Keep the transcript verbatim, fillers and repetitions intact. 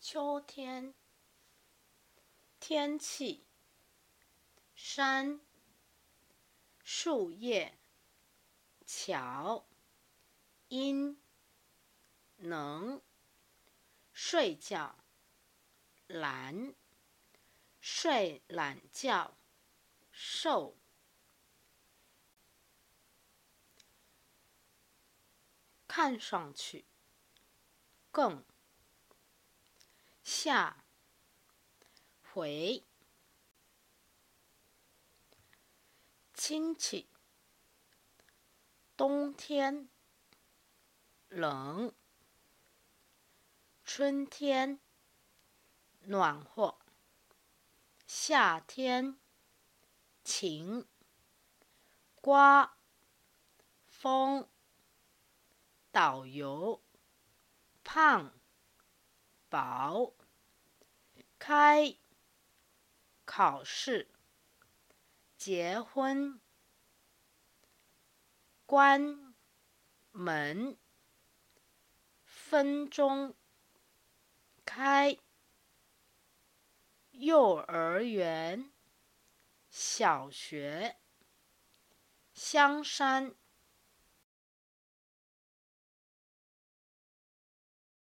秋天，天气，山，树叶，桥，阴，能，睡觉，懒，睡懒觉，瘦，看上去，更，下，回，亲戚，冬天，冷，春天，暖和，夏天，晴，刮，风，导游，胖，薄，开，考试，结婚，关，门，分钟，开，幼儿园，小学，香山。